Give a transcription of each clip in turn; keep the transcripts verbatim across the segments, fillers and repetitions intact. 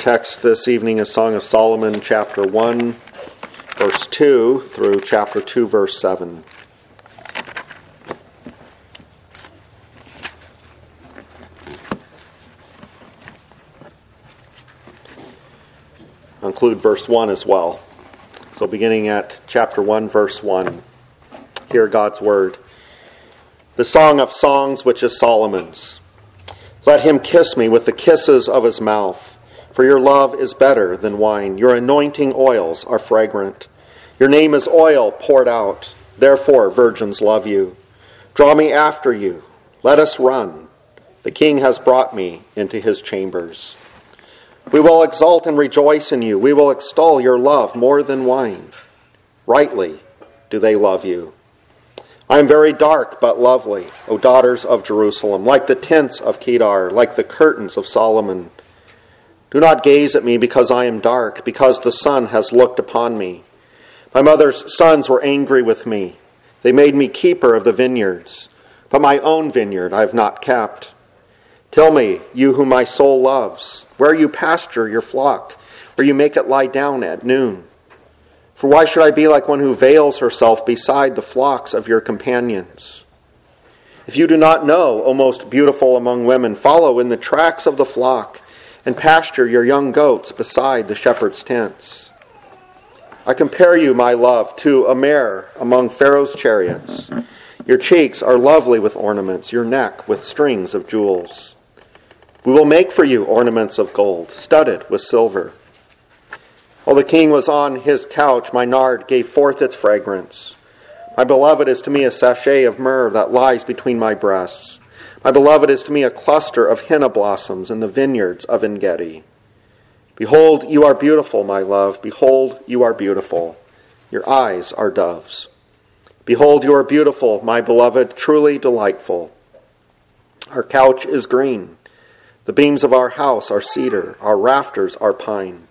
text this evening is Song of Solomon, chapter one, verse two, through chapter two, verse seven. I'll include verse one as well. So beginning at chapter one, verse one, hear God's word. The Song of Songs, which is Solomon's. Let him kiss me with the kisses of his mouth, for your love is better than wine. Your anointing oils are fragrant. Your name is oil poured out. Therefore, virgins love you. Draw me after you. Let us run. The king has brought me into his chambers. We will exult and rejoice in you. We will extol your love more than wine. Rightly do they love you. I am very dark but lovely, O daughters of Jerusalem, like the tents of Kedar, like the curtains of Solomon. Do not gaze at me because I am dark, because the sun has looked upon me. My mother's sons were angry with me. They made me keeper of the vineyards, but my own vineyard I have not kept. Tell me, you whom my soul loves, where you pasture your flock, where you make it lie down at noon. For why should I be like one who veils herself beside the flocks of your companions? If you do not know, O most beautiful among women, follow in the tracks of the flock and pasture your young goats beside the shepherd's tents. I compare you, my love, to a mare among Pharaoh's chariots. Your cheeks are lovely with ornaments, your neck with strings of jewels. We will make for you ornaments of gold, studded with silver. While the king was on his couch, my nard gave forth its fragrance. My beloved is to me a sachet of myrrh that lies between my breasts. My beloved is to me a cluster of henna blossoms in the vineyards of En-gedi. Behold, you are beautiful, my love. Behold, you are beautiful. Your eyes are doves. Behold, you are beautiful, my beloved, truly delightful. Our couch is green. The beams of our house are cedar. Our rafters are pine.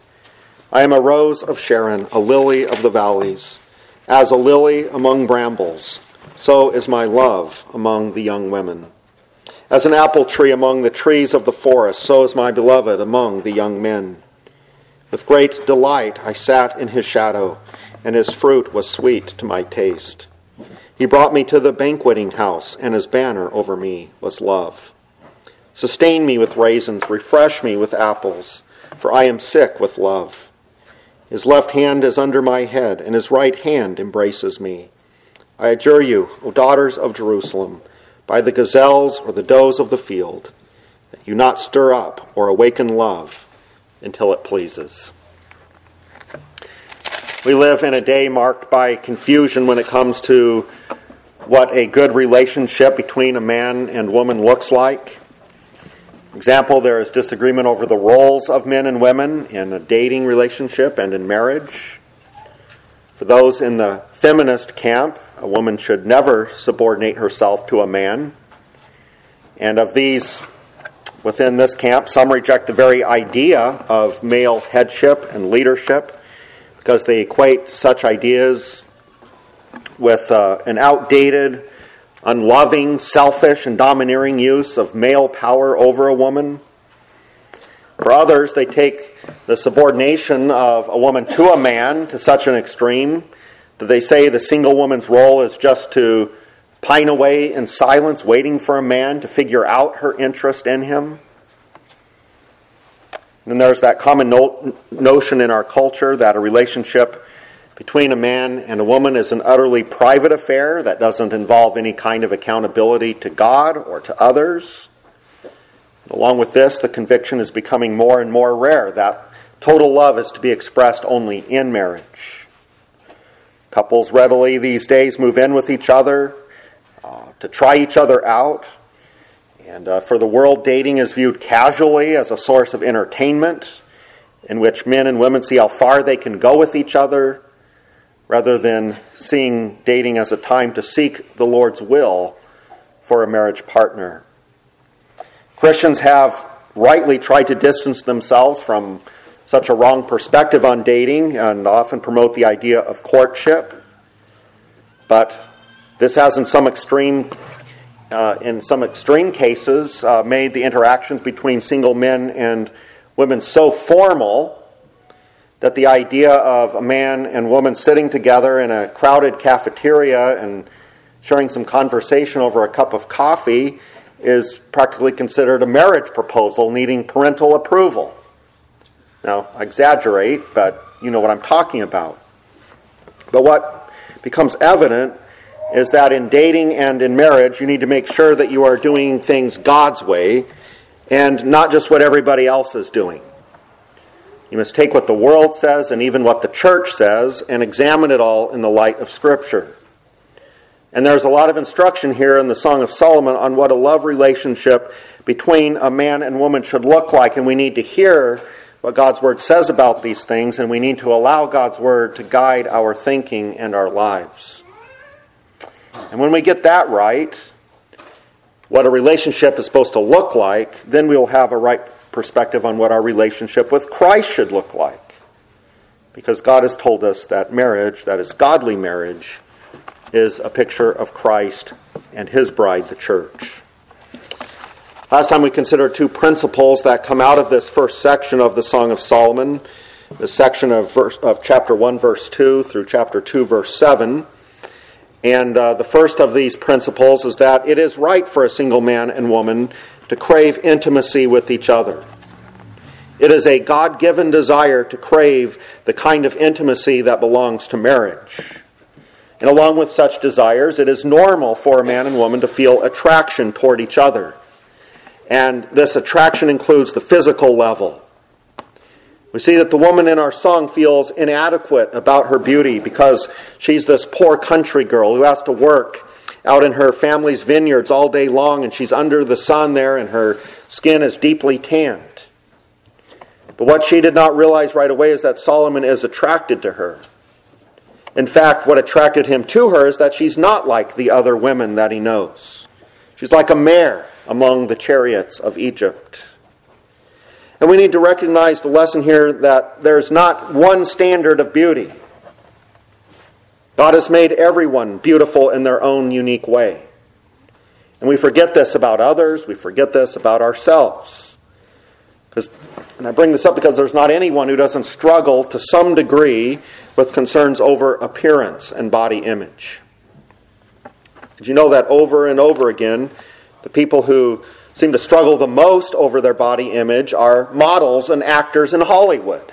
I am a rose of Sharon, a lily of the valleys. As a lily among brambles, so is my love among the young women. As an apple tree among the trees of the forest, so is my beloved among the young men. With great delight I sat in his shadow, and his fruit was sweet to my taste. He brought me to the banqueting house, and his banner over me was love. Sustain me with raisins, refresh me with apples, for I am sick with love. His left hand is under my head, and his right hand embraces me. I adjure you, O daughters of Jerusalem, by the gazelles or the does of the field, that you not stir up or awaken love until it pleases. We live in a day marked by confusion when it comes to what a good relationship between a man and woman looks like. For example, there is disagreement over the roles of men and women in a dating relationship and in marriage. For those in the feminist camp, a woman should never subordinate herself to a man. And of these, within this camp, some reject the very idea of male headship and leadership because they equate such ideas with uh, an outdated, unloving, selfish, and domineering use of male power over a woman. For others, they take the subordination of a woman to a man to such an extreme that they say the single woman's role is just to pine away in silence, waiting for a man to figure out her interest in him. And there's that common no- notion in our culture that a relationship between a man and a woman is an utterly private affair that doesn't involve any kind of accountability to God or to others. And along with this, the conviction is becoming more and more rare that total love is to be expressed only in marriage. Couples readily these days move in with each other uh, to try each other out. And uh, for the world, dating is viewed casually as a source of entertainment in which men and women see how far they can go with each other, rather than seeing dating as a time to seek the Lord's will for a marriage partner. Christians have rightly tried to distance themselves from such a wrong perspective on dating and often promote the idea of courtship. But this has in some extreme uh, in some extreme cases uh, made the interactions between single men and women so formal that the idea of a man and woman sitting together in a crowded cafeteria and sharing some conversation over a cup of coffee is practically considered a marriage proposal needing parental approval. Now, I exaggerate, but you know what I'm talking about. But what becomes evident is that in dating and in marriage, you need to make sure that you are doing things God's way and not just what everybody else is doing. You must take what the world says and even what the church says and examine it all in the light of Scripture. And there's a lot of instruction here in the Song of Solomon on what a love relationship between a man and woman should look like, and we need to hear what God's Word says about these things, and we need to allow God's Word to guide our thinking and our lives. And when we get that right, what a relationship is supposed to look like, then we will have a right perspective on what our relationship with Christ should look like. Because God has told us that marriage, that is godly marriage, is a picture of Christ and His bride, the church. Last time we considered two principles that come out of this first section of the Song of Solomon, the section of, verse, of chapter one, verse two, through chapter two, verse seven. And uh, the first of these principles is that it is right for a single man and woman to crave intimacy with each other. It is a God-given desire to crave the kind of intimacy that belongs to marriage. And along with such desires, it is normal for a man and woman to feel attraction toward each other. And this attraction includes the physical level. We see that the woman in our song feels inadequate about her beauty because she's this poor country girl who has to work out in her family's vineyards all day long, and she's under the sun there, and her skin is deeply tanned. But what she did not realize right away is that Solomon is attracted to her. In fact, what attracted him to her is that she's not like the other women that he knows. She's like a mare among the chariots of Egypt. And we need to recognize the lesson here that there's not one standard of beauty. God has made everyone beautiful in their own unique way. And we forget this about others. We forget this about ourselves. Because, and I bring this up because there's not anyone who doesn't struggle to some degree with concerns over appearance and body image. Did you know that over and over again, the people who seem to struggle the most over their body image are models and actors in Hollywood.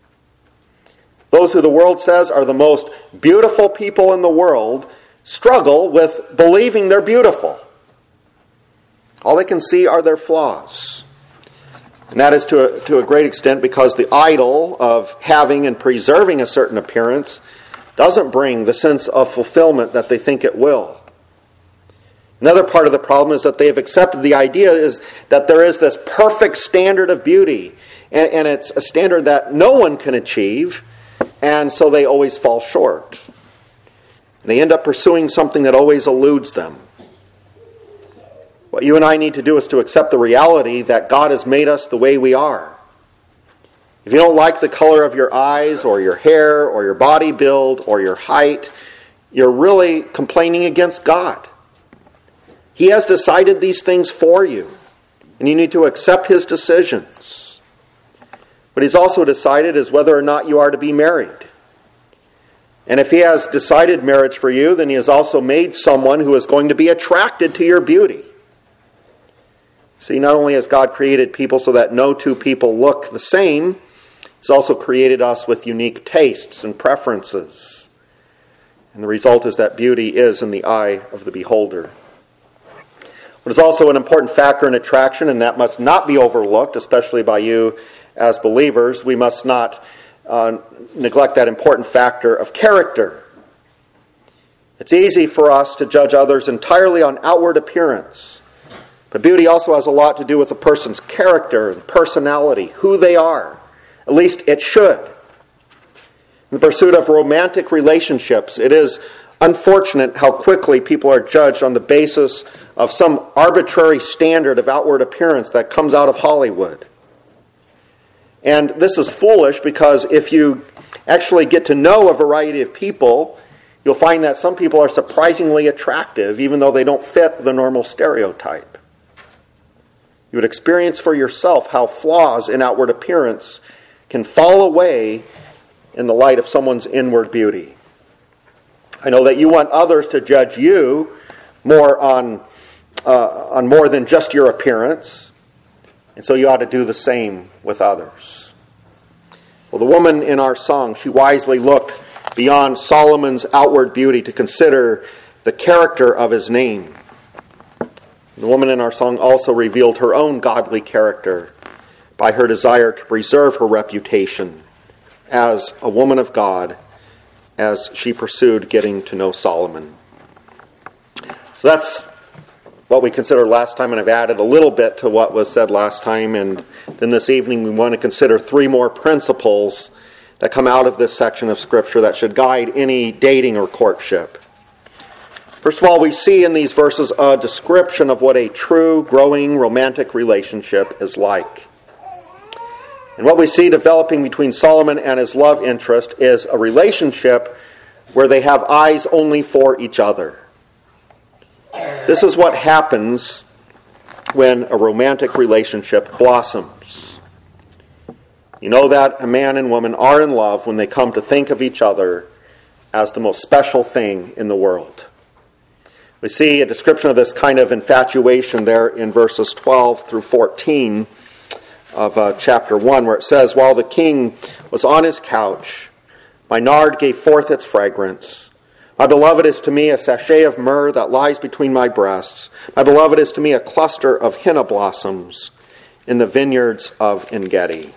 Those who the world says are the most beautiful people in the world struggle with believing they're beautiful. All they can see are their flaws. And that is to a, to a great extent because the idol of having and preserving a certain appearance doesn't bring the sense of fulfillment that they think it will. Another part of the problem is that they have accepted the idea is that there is this perfect standard of beauty, and, and it's a standard that no one can achieve, and so they always fall short. They end up pursuing something that always eludes them. What you and I need to do is to accept the reality that God has made us the way we are. If you don't like the color of your eyes or your hair or your body build or your height, you're really complaining against God. He has decided these things for you, and you need to accept His decisions. What He's also decided is whether or not you are to be married. And if He has decided marriage for you, then He has also made someone who is going to be attracted to your beauty. See, not only has God created people so that no two people look the same, He's also created us with unique tastes and preferences. And the result is that beauty is in the eye of the beholder. What is also an important factor in attraction, and that must not be overlooked, especially by you as believers, we must not uh, neglect that important factor of character. It's easy for us to judge others entirely on outward appearance. But beauty also has a lot to do with a person's character and personality, who they are. At least it should. In the pursuit of romantic relationships, it is unfortunate how quickly people are judged on the basis of some arbitrary standard of outward appearance that comes out of Hollywood. And this is foolish because if you actually get to know a variety of people, you'll find that some people are surprisingly attractive even though they don't fit the normal stereotype. you would experience for yourself how flaws in outward appearance can fall away in the light of someone's inward beauty. I know that you want others to judge you more on, uh, on more than just your appearance, and so you ought to do the same with others. Well, the woman in our song, she wisely looked beyond Solomon's outward beauty to consider the character of his name. The woman in our song also revealed her own godly character by her desire to preserve her reputation as a woman of God as she pursued getting to know Solomon. So that's what we considered last time, and I've added a little bit to what was said last time, and then this evening we want to consider three more principles that come out of this section of Scripture that should guide any dating or courtship. First of all, we see in these verses a description of what a true, growing, romantic relationship is like. And what we see developing between Solomon and his love interest is a relationship where they have eyes only for each other. This is what happens when a romantic relationship blossoms. You know that a man and woman are in love when they come to think of each other as the most special thing in the world. We see a description of this kind of infatuation there in verses twelve through fourteen of uh, chapter one, where it says, "While the king was on his couch, my nard gave forth its fragrance. My beloved is to me a sachet of myrrh that lies between my breasts. My beloved is to me a cluster of henna blossoms in the vineyards of En-gedi."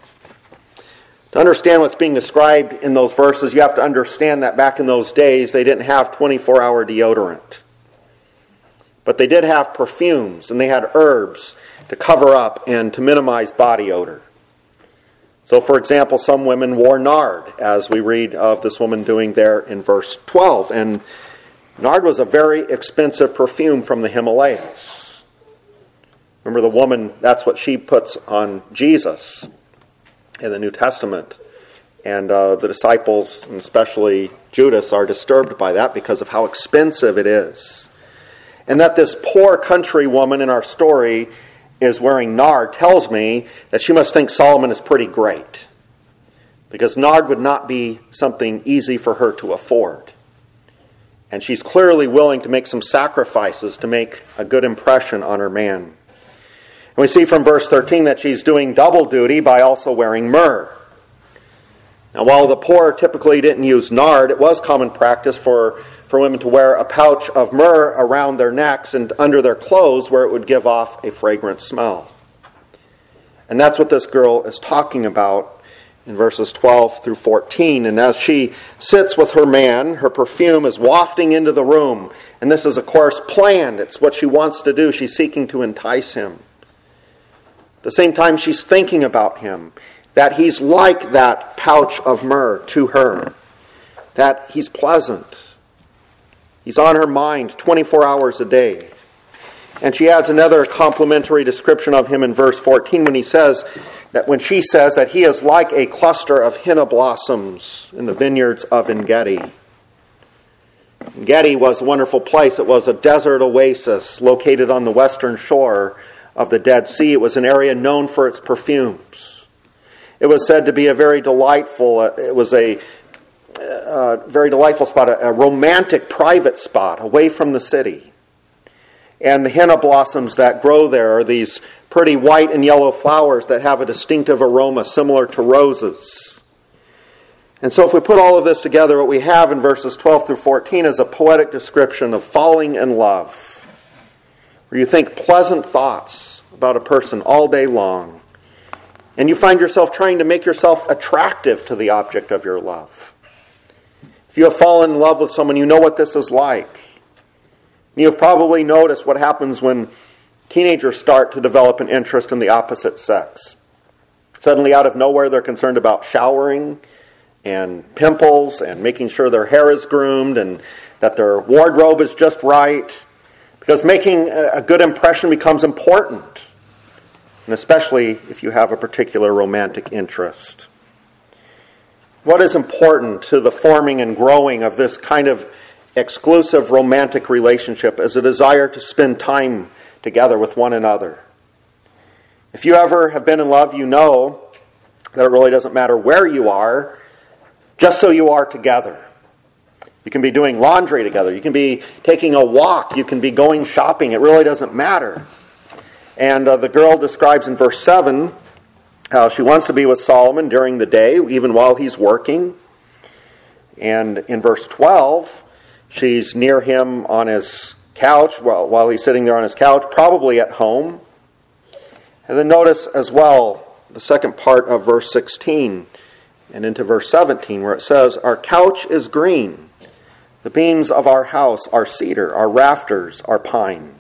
To understand what's being described in those verses, you have to understand that back in those days, they didn't have twenty-four hour deodorant. But they did have perfumes, and they had herbs to cover up and to minimize body odor. So, for example, some women wore nard, as we read of this woman doing there in verse twelve. And nard was a very expensive perfume from the Himalayas. Remember, the woman, that's what she puts on Jesus in the New Testament. And uh, the disciples, and especially Judas, are disturbed by that because of how expensive it is. And that this poor country woman in our story is wearing nard tells me that she must think Solomon is pretty great, because nard would not be something easy for her to afford. And she's clearly willing to make some sacrifices to make a good impression on her man. And we see from verse thirteen that she's doing double duty by also wearing myrrh. Now, while the poor typically didn't use nard, it was common practice for for women to wear a pouch of myrrh around their necks and under their clothes where it would give off a fragrant smell. And that's what this girl is talking about in verses twelve through fourteen. And as she sits with her man, her perfume is wafting into the room. And this is, of course, planned. It's what she wants to do. She's seeking to entice him. At the same time, she's thinking about him, that he's like that pouch of myrrh to her, that he's pleasant. He's on her mind twenty-four hours a day. And she adds another complimentary description of him in verse fourteen when he says that when she says that he is like a cluster of henna blossoms in the vineyards of En-gedi. En-gedi was a wonderful place. It was a desert oasis located on the western shore of the Dead Sea. It was an area known for its perfumes. It was said to be a very delightful, it was a A very delightful spot, a, a romantic private spot away from the city. And the henna blossoms that grow there are these pretty white and yellow flowers that have a distinctive aroma similar to roses. And so if we put all of this together, what we have in verses twelve through fourteen is a poetic description of falling in love, where you think pleasant thoughts about a person all day long, and you find yourself trying to make yourself attractive to the object of your love. If you have fallen in love with someone, you know what this is like. You have probably noticed what happens when teenagers start to develop an interest in the opposite sex. Suddenly, out of nowhere, they're concerned about showering and pimples and making sure their hair is groomed and that their wardrobe is just right, because making a good impression becomes important, and especially if you have a particular romantic interest. What is important to the forming and growing of this kind of exclusive romantic relationship is a desire to spend time together with one another. If you ever have been in love, you know that it really doesn't matter where you are, just so you are together. You can be doing laundry together. You can be taking a walk. You can be going shopping. It really doesn't matter. And uh, the girl describes in verse seven how she wants to be with Solomon during the day, even while he's working. And in verse twelve, she's near him on his couch while, while he's sitting there on his couch, probably at home. And then notice as well the second part of verse sixteen and into verse seventeen, where it says, "Our couch is green. The beams of our house are cedar, our rafters are pine."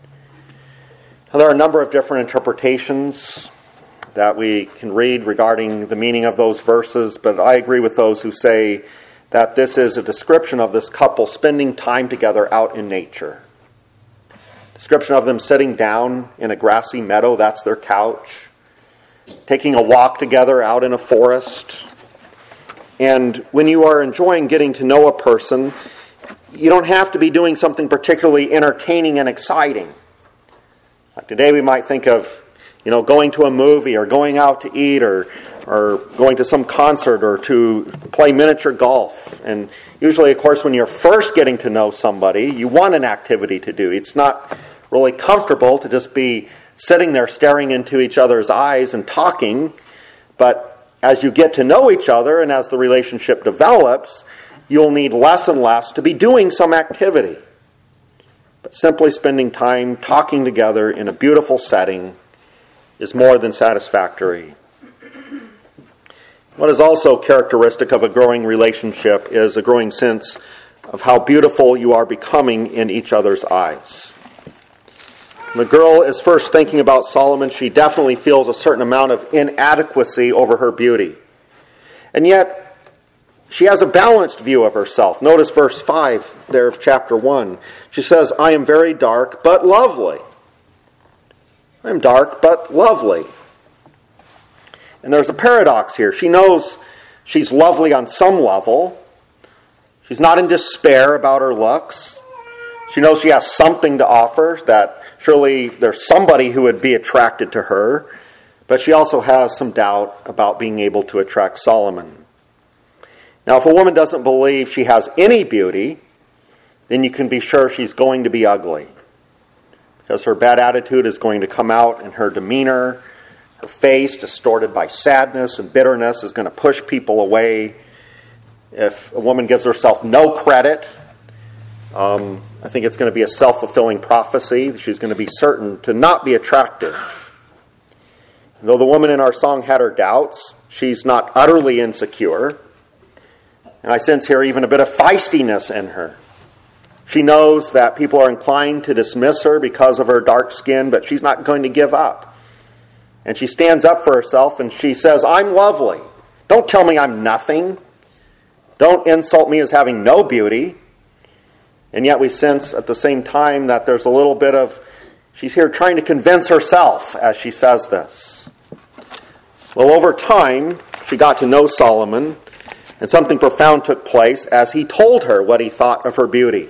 Now, there are a number of different interpretations that we can read regarding the meaning of those verses, but I agree with those who say that this is a description of this couple spending time together out in nature. Description of them sitting down in a grassy meadow, that's their couch. Taking a walk together out in a forest. And when you are enjoying getting to know a person, you don't have to be doing something particularly entertaining and exciting. Like today we might think of, you know, going to a movie or going out to eat or or going to some concert or to play miniature golf. And usually, of course, when you're first getting to know somebody, you want an activity to do. It's not really comfortable to just be sitting there staring into each other's eyes and talking. But as you get to know each other and as the relationship develops, you'll need less and less to be doing some activity. But simply spending time talking together in a beautiful setting is more than satisfactory. What is also characteristic of a growing relationship is a growing sense of how beautiful you are becoming in each other's eyes. When the girl is first thinking about Solomon, she definitely feels a certain amount of inadequacy over her beauty. And yet, she has a balanced view of herself. Notice verse five there of chapter one. She says, "I am very dark, but lovely." I am dark, but lovely. And there's a paradox here. She knows she's lovely on some level. She's not in despair about her looks. She knows she has something to offer, that surely there's somebody who would be attracted to her. But she also has some doubt about being able to attract Solomon. Now, if a woman doesn't believe she has any beauty, then you can be sure she's going to be ugly. Because her bad attitude is going to come out in her demeanor. Her face, distorted by sadness and bitterness, is going to push people away. If a woman gives herself no credit, um, I think it's going to be a self-fulfilling prophecy. She's going to be certain to not be attractive. And though the woman in our song had her doubts, she's not utterly insecure. And I sense here even a bit of feistiness in her. She knows that people are inclined to dismiss her because of her dark skin, but she's not going to give up. And she stands up for herself and she says, "I'm lovely. Don't tell me I'm nothing. Don't insult me as having no beauty." And yet we sense at the same time that there's a little bit of, she's here trying to convince herself as she says this. Well, over time, she got to know Solomon, and something profound took place as he told her what he thought of her beauty.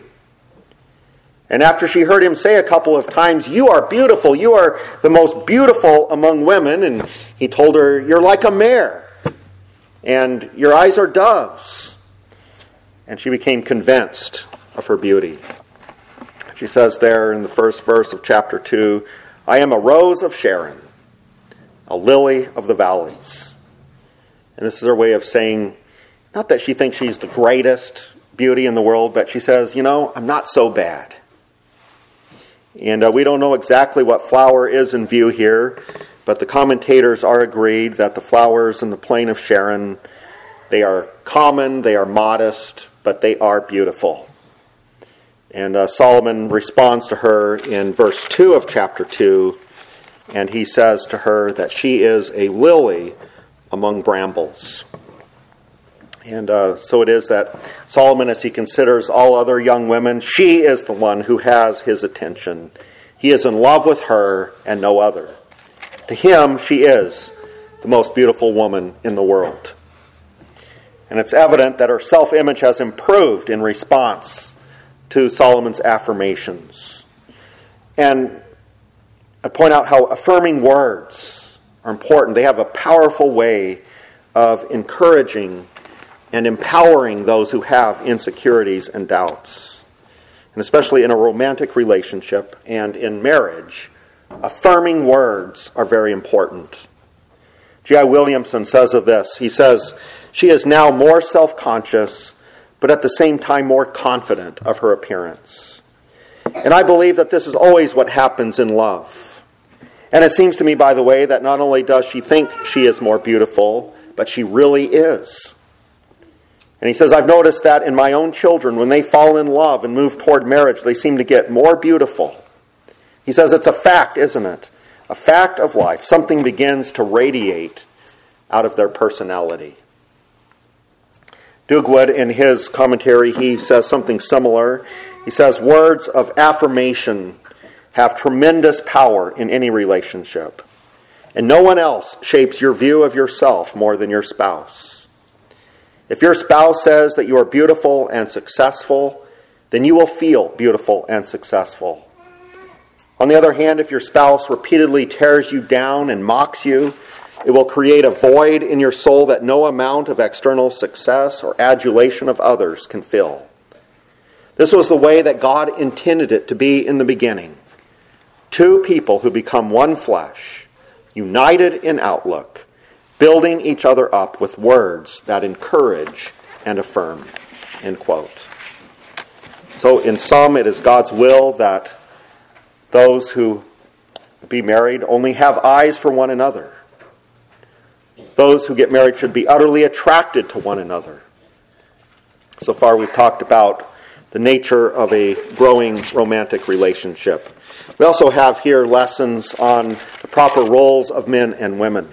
And after she heard him say a couple of times, "You are beautiful, you are the most beautiful among women," and he told her, "You're like a mare, and your eyes are doves." And she became convinced of her beauty. She says there in the first verse of chapter two, "I am a rose of Sharon, a lily of the valleys." And this is her way of saying, not that she thinks she's the greatest beauty in the world, but she says, you know, I'm not so bad. And uh, we don't know exactly what flower is in view here, but the commentators are agreed that the flowers in the plain of Sharon, they are common, they are modest, but they are beautiful. And uh, Solomon responds to her in verse two of chapter two, and he says to her that she is a lily among brambles. And uh, so it is that Solomon, as he considers all other young women, she is the one who has his attention. He is in love with her and no other. To him, she is the most beautiful woman in the world. And it's evident that her self-image has improved in response to Solomon's affirmations. And I point out how affirming words are important. They have a powerful way of encouraging and empowering those who have insecurities and doubts. And especially in a romantic relationship and in marriage, affirming words are very important. J I Williamson says of this, he says, "She is now more self-conscious, but at the same time more confident of her appearance." And I believe that this is always what happens in love. And it seems to me, by the way, that not only does she think she is more beautiful, but she really is. And he says, "I've noticed that in my own children, when they fall in love and move toward marriage, they seem to get more beautiful." He says it's a fact, isn't it? A fact of life. Something begins to radiate out of their personality. Dugwood, in his commentary, he says something similar. He says, "Words of affirmation have tremendous power in any relationship, and no one else shapes your view of yourself more than your spouse. If your spouse says that you are beautiful and successful, then you will feel beautiful and successful. On the other hand, if your spouse repeatedly tears you down and mocks you, it will create a void in your soul that no amount of external success or adulation of others can fill. This was the way that God intended it to be in the beginning. Two people who become one flesh, united in outlook, building each other up with words that encourage and affirm." End quote. So in sum, it is God's will that those who be married only have eyes for one another. Those who get married should be utterly attracted to one another. So far we've talked about the nature of a growing romantic relationship. We also have here lessons on the proper roles of men and women.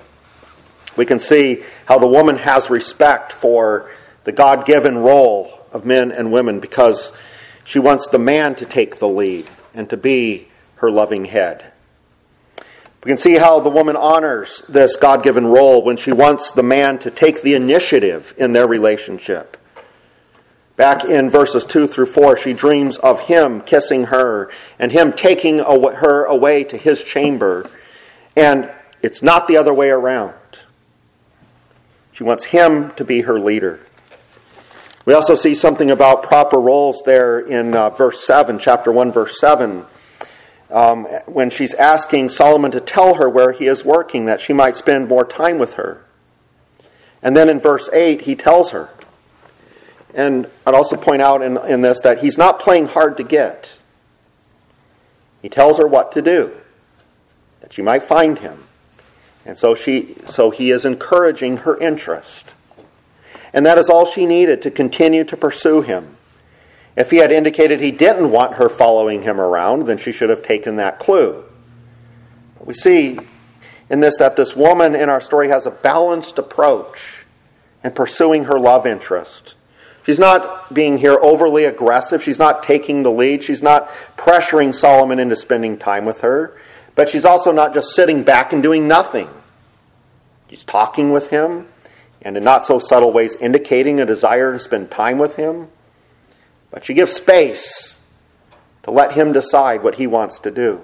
We can see how the woman has respect for the God-given role of men and women because she wants the man to take the lead and to be her loving head. We can see how the woman honors this God-given role when she wants the man to take the initiative in their relationship. Back in verses two through four, she dreams of him kissing her and him taking her away to his chamber. And it's not the other way around. She wants him to be her leader. We also see something about proper roles there in uh, verse seven, chapter one, verse seven, um, when she's asking Solomon to tell her where he is working, that she might spend more time with her. And then in verse eight, he tells her. And I'd also point out in, in this that he's not playing hard to get. He tells her what to do, that she might find him. And so she, so he is encouraging her interest. And that is all she needed to continue to pursue him. If he had indicated he didn't want her following him around, then she should have taken that clue. But we see in this that this woman in our story has a balanced approach in pursuing her love interest. She's not being here overly aggressive. She's not taking the lead. She's not pressuring Solomon into spending time with her. But she's also not just sitting back and doing nothing. She's talking with him, and in not so subtle ways indicating a desire to spend time with him. But she gives space to let him decide what he wants to do.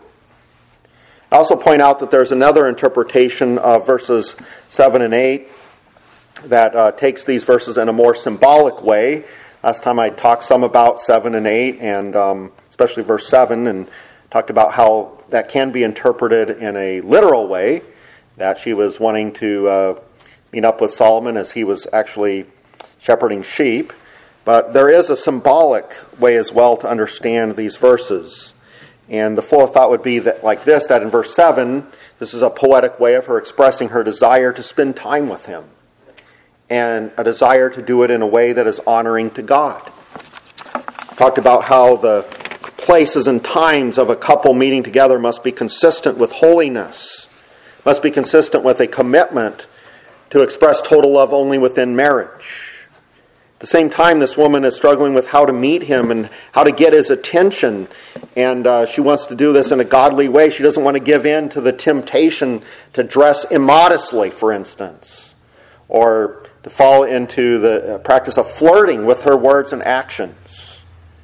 I also point out that there's another interpretation of verses seven and eight that uh, takes these verses in a more symbolic way. Last time I talked some about seven and eight, and um, especially verse seven, and talked about how that can be interpreted in a literal way, that she was wanting to uh, meet up with Solomon as he was actually shepherding sheep. But there is a symbolic way as well to understand these verses. And the flow of thought would be that like this, that in verse seven, this is a poetic way of her expressing her desire to spend time with him, and a desire to do it in a way that is honoring to God. Talked about how the places and times of a couple meeting together must be consistent with holiness, must be consistent with a commitment to express total love only within marriage. At the same time, this woman is struggling with how to meet him and how to get his attention, and uh, she wants to do this in a godly way. She doesn't want to give in to the temptation to dress immodestly, for instance, or to fall into the practice of flirting with her words and actions.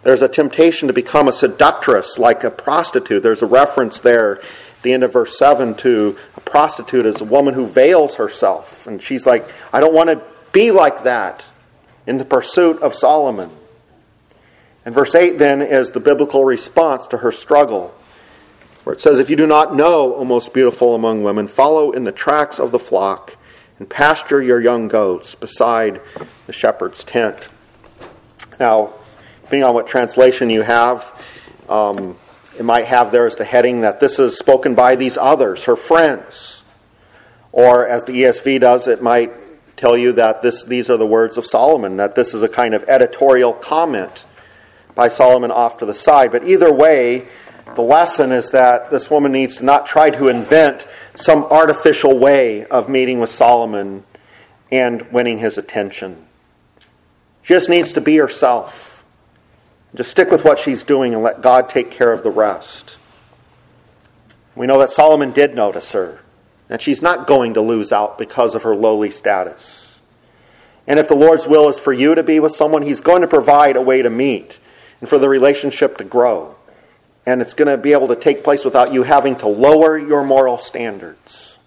There's a temptation to become a seductress, like a prostitute. There's a reference there at the end of verse seven to a prostitute as a woman who veils herself. And she's like, I don't want to be like that in the pursuit of Solomon. And verse eight then is the biblical response to her struggle, where it says, if you do not know, O most beautiful among women, follow in the tracks of the flock and pasture your young goats beside the shepherd's tent. Now, depending on what translation you have, um, it might have there as the heading that this is spoken by these others, her friends. Or as the E S V does, it might tell you that this these are the words of Solomon, that this is a kind of editorial comment by Solomon off to the side. But either way, the lesson is that this woman needs to not try to invent some artificial way of meeting with Solomon and winning his attention. She just needs to be herself. Just stick with what she's doing and let God take care of the rest. We know that Solomon did notice her, and she's not going to lose out because of her lowly status. And if the Lord's will is for you to be with someone, He's going to provide a way to meet and for the relationship to grow. And it's going to be able to take place without you having to lower your moral standards.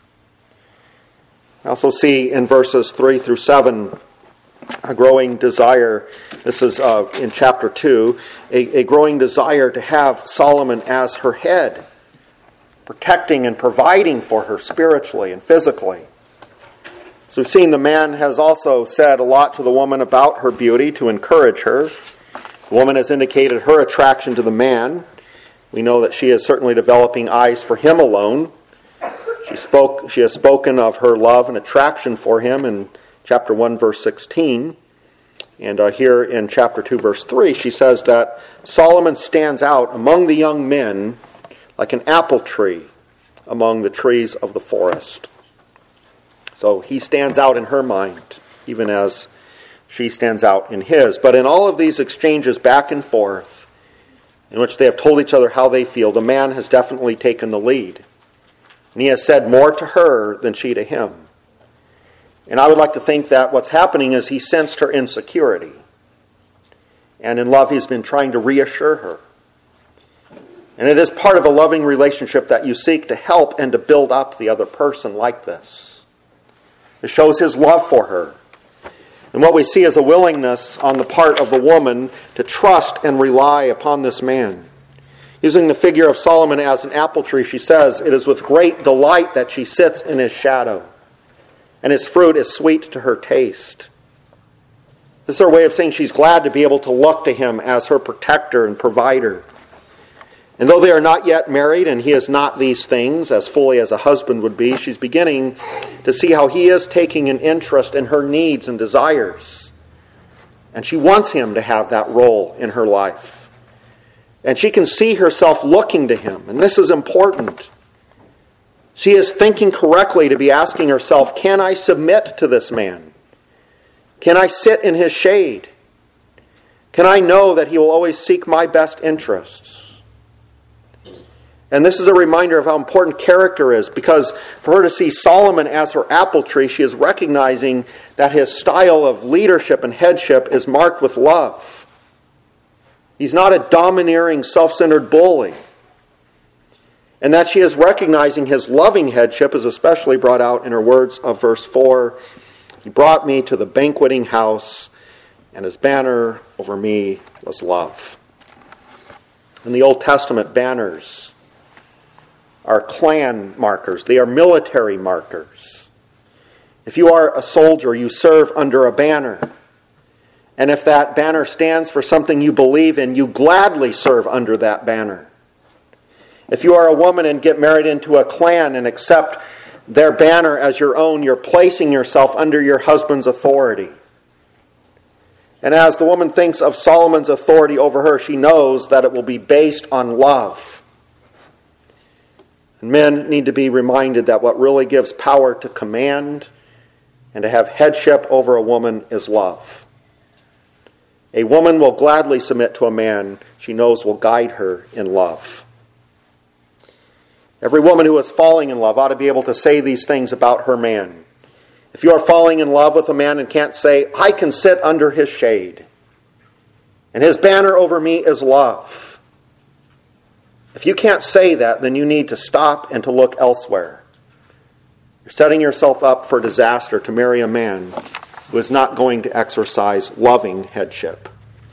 I also see in verses three through seven a growing desire, this is uh, in chapter two, a, a growing desire to have Solomon as her head, protecting and providing for her spiritually and physically. So we've seen the man has also said a lot to the woman about her beauty to encourage her. The woman has indicated her attraction to the man. We know that she is certainly developing eyes for him alone. She spoke. She has spoken of her love and attraction for him in chapter one, verse sixteen. And uh, here in chapter two, verse three, she says that Solomon stands out among the young men like an apple tree among the trees of the forest. So he stands out in her mind, even as she stands out in his. But in all of these exchanges back and forth, in which they have told each other how they feel, the man has definitely taken the lead. And he has said more to her than she to him. And I would like to think that what's happening is he sensed her insecurity. And in love, he's been trying to reassure her. And it is part of a loving relationship that you seek to help and to build up the other person like this. It shows his love for her. And what we see is a willingness on the part of the woman to trust and rely upon this man. Using the figure of Solomon as an apple tree, she says, it is with great delight that she sits in his shadow, and his fruit is sweet to her taste. This is her way of saying she's glad to be able to look to him as her protector and provider. And though they are not yet married, and he is not these things as fully as a husband would be, she's beginning to see how he is taking an interest in her needs and desires. And she wants him to have that role in her life. And she can see herself looking to him. And this is important. She is thinking correctly to be asking herself, can I submit to this man? Can I sit in his shade? Can I know that he will always seek my best interests? And this is a reminder of how important character is, because for her to see Solomon as her apple tree, she is recognizing that his style of leadership and headship is marked with love. He's not a domineering, self-centered bully. And that she is recognizing his loving headship is especially brought out in her words of verse four. He brought me to the banqueting house, and his banner over me was love. In the Old Testament, banners are clan markers. They are military markers. If you are a soldier, you serve under a banner. And if that banner stands for something you believe in, you gladly serve under that banner. If you are a woman and get married into a clan and accept their banner as your own, you're placing yourself under your husband's authority. And as the woman thinks of Solomon's authority over her, she knows that it will be based on love. And men need to be reminded that what really gives power to command and to have headship over a woman is love. A woman will gladly submit to a man she knows will guide her in love. Every woman who is falling in love ought to be able to say these things about her man. If you are falling in love with a man and can't say, I can sit under his shade, And his banner over me is love. If you can't say that, then you need to stop and to look elsewhere. You're setting yourself up for disaster to marry a man who is not going to exercise loving headship.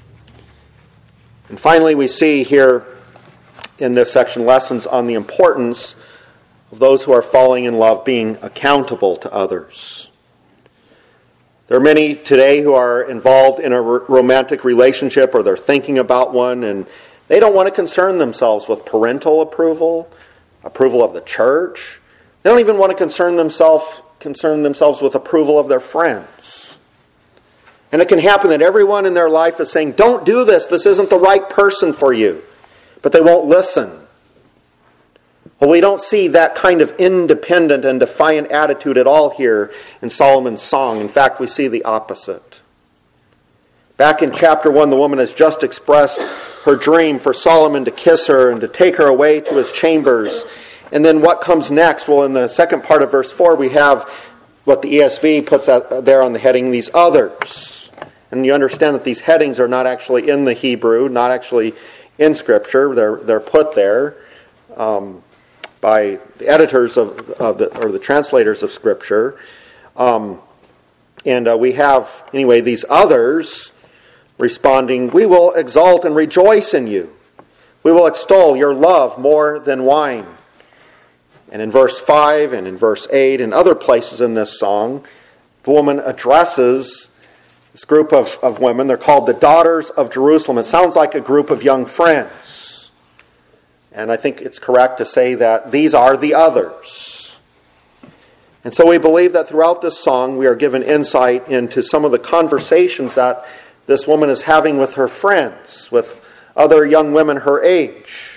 And finally, we see here in this section lessons on the importance of those who are falling in love being accountable to others. There are many today who are involved in a romantic relationship, or they're thinking about one, and they don't want to concern themselves with parental approval, approval of the church. They don't even want to concern themselves concern themselves with approval of their friends. And it can happen that everyone in their life is saying, don't do this, this isn't the right person for you. But they won't listen. Well, we don't see that kind of independent and defiant attitude at all here in Solomon's song. In fact, we see the opposite. Back in chapter one, the woman has just expressed her dream for Solomon to kiss her and to take her away to his chambers. And then what comes next? Well, in the second part of verse four, we have what the E S V puts out there on the heading, these others. And you understand that these headings are not actually in the Hebrew, not actually in Scripture. They're they're put there um, by the editors of, of the or the translators of Scripture, um, and uh, we have anyway these others responding. We will exalt and rejoice in you. We will extol your love more than wine. And in verse five and in verse eight and other places in this song, the woman addresses this group of, of women. They're called the Daughters of Jerusalem. It sounds like a group of young friends. And I think it's correct to say that these are the others. And so we believe that throughout this song we are given insight into some of the conversations that this woman is having with her friends, with other young women her age.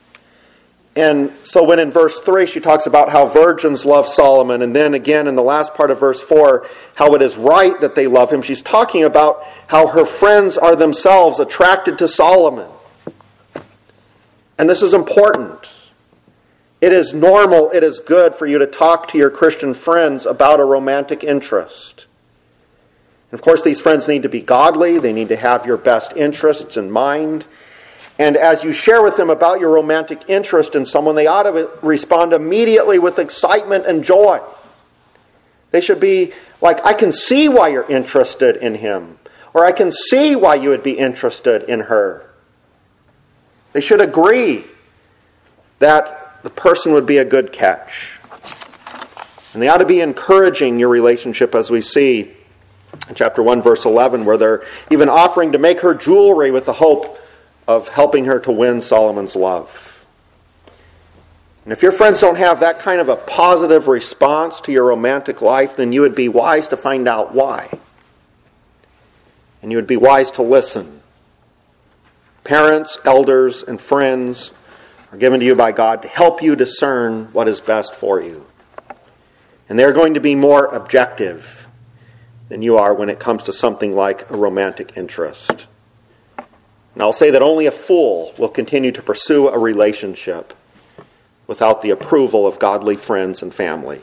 And so when in verse three she talks about how virgins love Solomon, and then again in the last part of verse four, how it is right that they love him, she's talking about how her friends are themselves attracted to Solomon. And this is important. It is normal, it is good for you to talk to your Christian friends about a romantic interest. And of course, these friends need to be godly, they need to have your best interests in mind. And as you share with them about your romantic interest in someone, they ought to respond immediately with excitement and joy. They should be like, I can see why you're interested in him. Or I can see why you would be interested in her. They should agree that the person would be a good catch. And they ought to be encouraging your relationship, as we see in chapter one, verse eleven, where they're even offering to make her jewelry with the hope of helping her to win Solomon's love. And if your friends don't have that kind of a positive response to your romantic life, then you would be wise to find out why. And you would be wise to listen. Parents, elders, and friends are given to you by God to help you discern what is best for you. And they're going to be more objective than you are when it comes to something like a romantic interest. And I'll say that only a fool will continue to pursue a relationship without the approval of godly friends and family.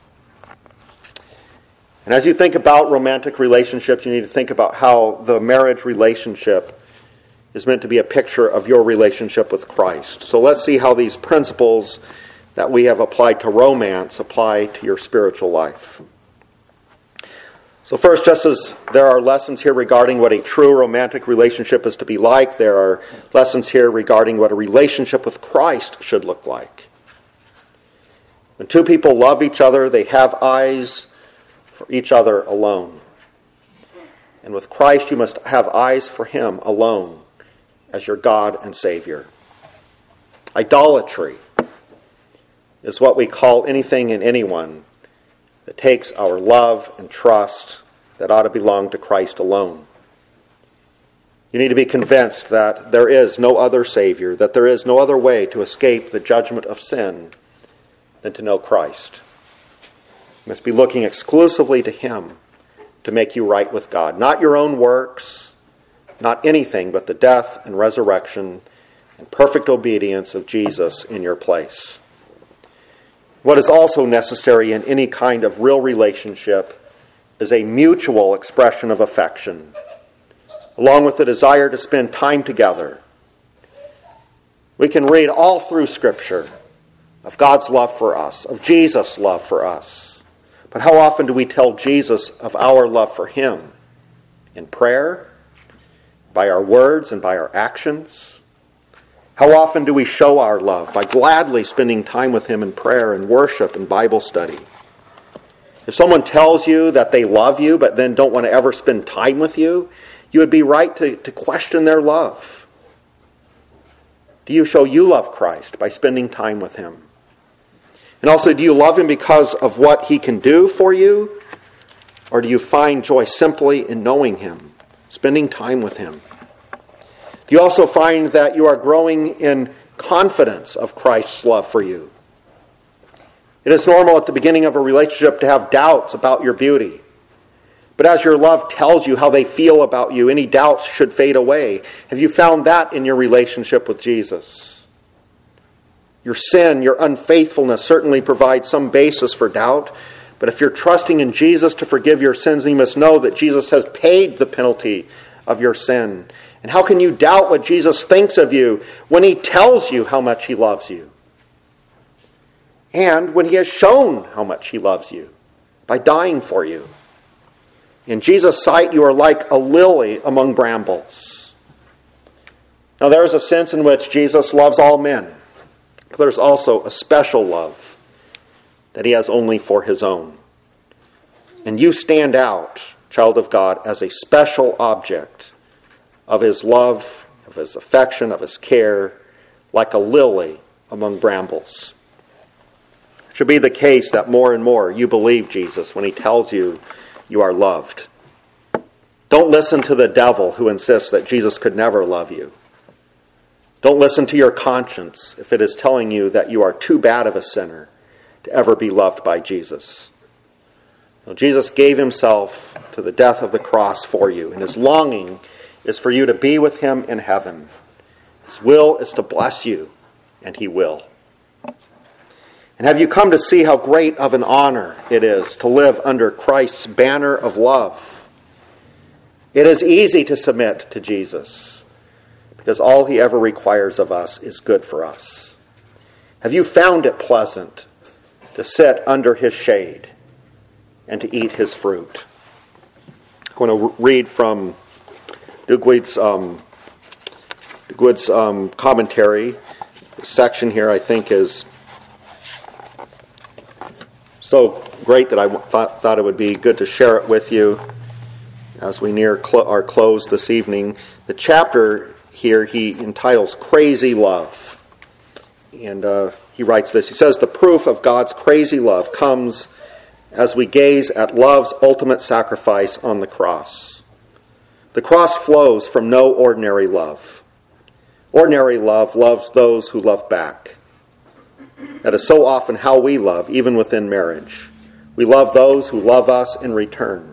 And as you think about romantic relationships, you need to think about how the marriage relationship is meant to be a picture of your relationship with Christ. So let's see how these principles that we have applied to romance apply to your spiritual life. So first, just as there are lessons here regarding what a true romantic relationship is to be like, there are lessons here regarding what a relationship with Christ should look like. When two people love each other, they have eyes for each other alone. And with Christ, you must have eyes for him alone as your God and Savior. Idolatry is what we call anything and anyone that takes our love and trust that ought to belong to Christ alone. You need to be convinced that there is no other Savior, that there is no other way to escape the judgment of sin than to know Christ. You must be looking exclusively to him to make you right with God. Not your own works, not anything but the death and resurrection and perfect obedience of Jesus in your place. What is also necessary in any kind of real relationship is a mutual expression of affection. along with the desire to spend time together. We can read all through Scripture of God's love for us, of Jesus' love for us. But how often do we tell Jesus of our love for Him? In prayer, by our words and by our actions? How often do we show our love? By gladly spending time with Him in prayer and worship and Bible study. If someone tells you that they love you but then don't want to ever spend time with you, you would be right to, to question their love. Do you show you love Christ by spending time with Him? And also, do you love Him because of what He can do for you? Or do you find joy simply in knowing Him, spending time with Him? Do you also find that you are growing in confidence of Christ's love for you? It is normal at the beginning of a relationship to have doubts about your beauty. But as your love tells you how they feel about you, any doubts should fade away. Have you found that in your relationship with Jesus? Your sin, your unfaithfulness certainly provides some basis for doubt. But if you're trusting in Jesus to forgive your sins, you must know that Jesus has paid the penalty of your sin. And how can you doubt what Jesus thinks of you when He tells you how much He loves you? And when He has shown how much He loves you by dying for you. In Jesus' sight, you are like a lily among brambles. Now, there is a sense in which Jesus loves all men. But there's also a special love that He has only for His own. And you stand out, child of God, as a special object of His love, of His affection, of His care, like a lily among brambles. It should be the case that more and more you believe Jesus when He tells you you are loved. Don't listen to the devil who insists that Jesus could never love you. Don't listen to your conscience if it is telling you that you are too bad of a sinner to ever be loved by Jesus. Now, Jesus gave Himself to the death of the cross for you, and His longing is for you to be with Him in heaven. His will is to bless you, and He will. And have you come to see how great of an honor it is to live under Christ's banner of love? It is easy to submit to Jesus, because all He ever requires of us is good for us. Have you found it pleasant to sit under His shade and to eat His fruit? I'm going to read from Duguid's, um, Duguid's um, commentary. This section here, I think, is so great that I thought, thought it would be good to share it with you as we near cl- our close this evening. The chapter here he entitles Crazy Love. And uh, he writes this. He says, the proof of God's crazy love comes as we gaze at love's ultimate sacrifice on the cross. The cross flows from no ordinary love. Ordinary love loves those who love back. That is so often how we love, even within marriage. We love those who love us in return.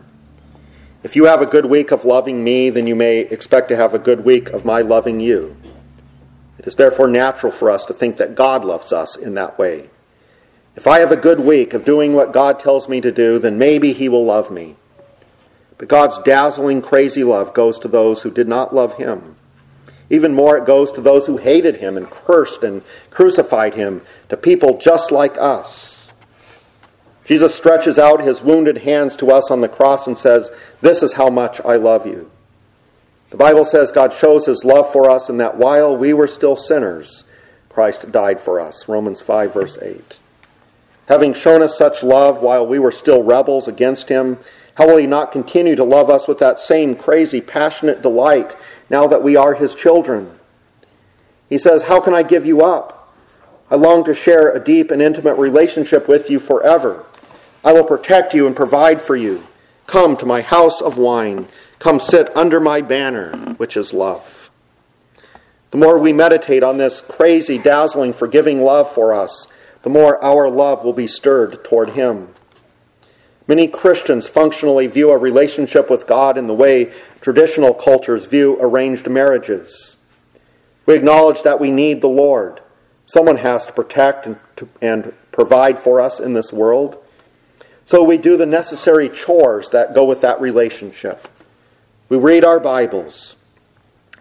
If you have a good week of loving me, then you may expect to have a good week of my loving you. It is therefore natural for us to think that God loves us in that way. If I have a good week of doing what God tells me to do, then maybe He will love me. But God's dazzling, crazy love goes to those who did not love Him. Even more, it goes to those who hated Him and cursed and crucified Him, to people just like us. Jesus stretches out His wounded hands to us on the cross and says, this is how much I love you. The Bible says God shows His love for us in that while we were still sinners, Christ died for us. Romans five, verse eight. Having shown us such love while we were still rebels against Him, how will He not continue to love us with that same crazy, passionate delight now that we are His children? He says, how can I give you up? I long to share a deep and intimate relationship with you forever. I will protect you and provide for you. Come to my house of wine. Come sit under my banner, which is love. The more we meditate on this crazy, dazzling, forgiving love for us, the more our love will be stirred toward Him. Many Christians functionally view a relationship with God in the way traditional cultures view arranged marriages. We acknowledge that we need the Lord. Someone has to protect and, to, and provide for us in this world. So we do the necessary chores that go with that relationship. We read our Bibles.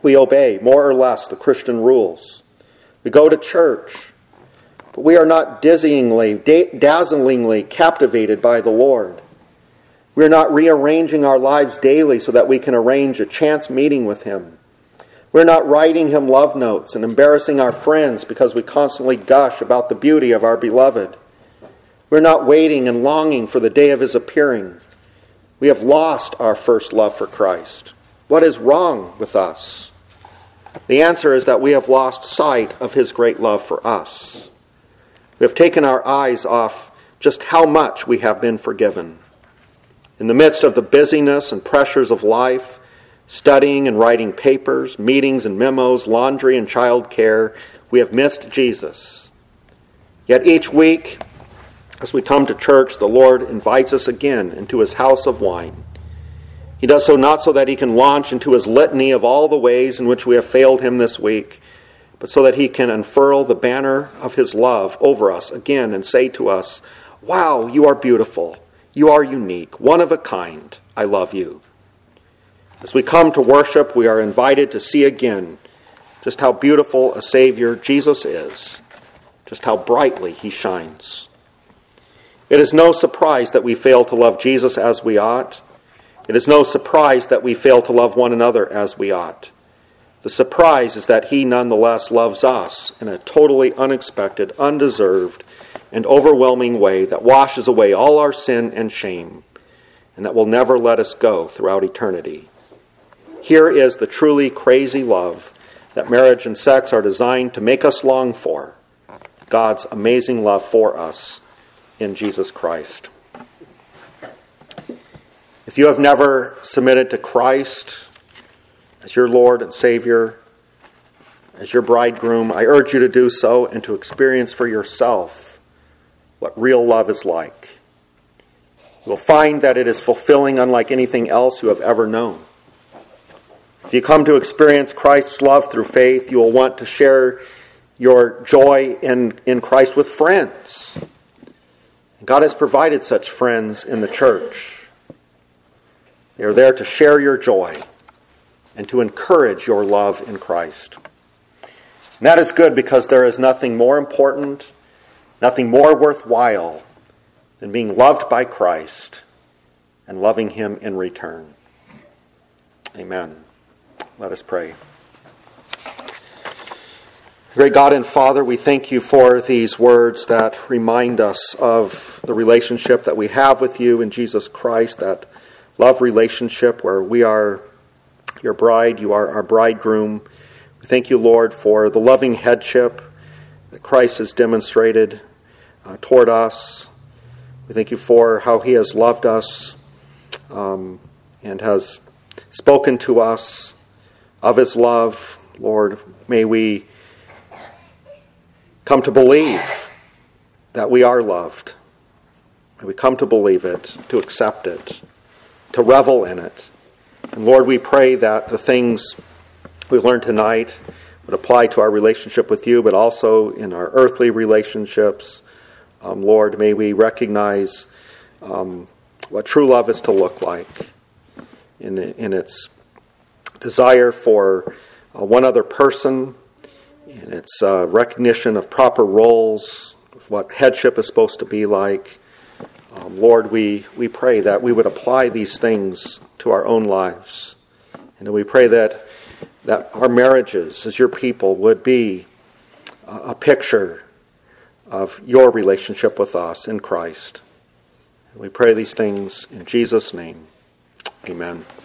We obey, more or less, the Christian rules. We go to church, but we are not dizzyingly, dazzlingly captivated by the Lord. We are not rearranging our lives daily so that we can arrange a chance meeting with Him. We're not writing Him love notes and embarrassing our friends because we constantly gush about the beauty of our beloved. We're not waiting and longing for the day of His appearing. We have lost our first love for Christ. What is wrong with us? The answer is that we have lost sight of His great love for us. We have taken our eyes off just how much we have been forgiven. In the midst of the busyness and pressures of life, studying and writing papers, meetings and memos, laundry and child care, we have missed Jesus. Yet each week, as we come to church, the Lord invites us again into His house of wine. He does so not so that He can launch into His litany of all the ways in which we have failed Him this week, but so that He can unfurl the banner of His love over us again and say to us, "Wow, you are beautiful. You are unique, one of a kind. I love you." As we come to worship, we are invited to see again just how beautiful a Savior Jesus is, just how brightly He shines. It is no surprise that we fail to love Jesus as we ought. It is no surprise that we fail to love one another as we ought. The surprise is that He nonetheless loves us in a totally unexpected, undeserved, and overwhelming way that washes away all our sin and shame, and that will never let us go throughout eternity. Here is the truly crazy love that marriage and sex are designed to make us long for, God's amazing love for us in Jesus Christ. If you have never submitted to Christ as your Lord and Savior, as your bridegroom, I urge you to do so and to experience for yourself what real love is like. You will find that it is fulfilling unlike anything else you have ever known. If you come to experience Christ's love through faith, you will want to share your joy in, in Christ with friends. God has provided such friends in the church. They are there to share your joy and to encourage your love in Christ. And that is good because there is nothing more important, nothing more worthwhile than being loved by Christ and loving Him in return. Amen. Let us pray. Great God and Father, we thank You for these words that remind us of the relationship that we have with You in Jesus Christ, that love relationship where we are Your bride, You are our bridegroom. We thank You, Lord, for the loving headship that Christ has demonstrated uh, toward us. We thank You for how He has loved us um, and has spoken to us of His love. Lord, may we come to believe that we are loved. May we come to believe it, to accept it, to revel in it. And Lord, we pray that the things we learned tonight would apply to our relationship with You, but also in our earthly relationships. Um, Lord, may we recognize um, what true love is to look like in, in its desire for uh, one other person, in its uh, recognition of proper roles, of what headship is supposed to be like. Um, Lord, we, we pray that we would apply these things to our own lives. And we pray that, that our marriages as Your people would be a, a picture of Your relationship with us in Christ. And we pray these things in Jesus' name. Amen.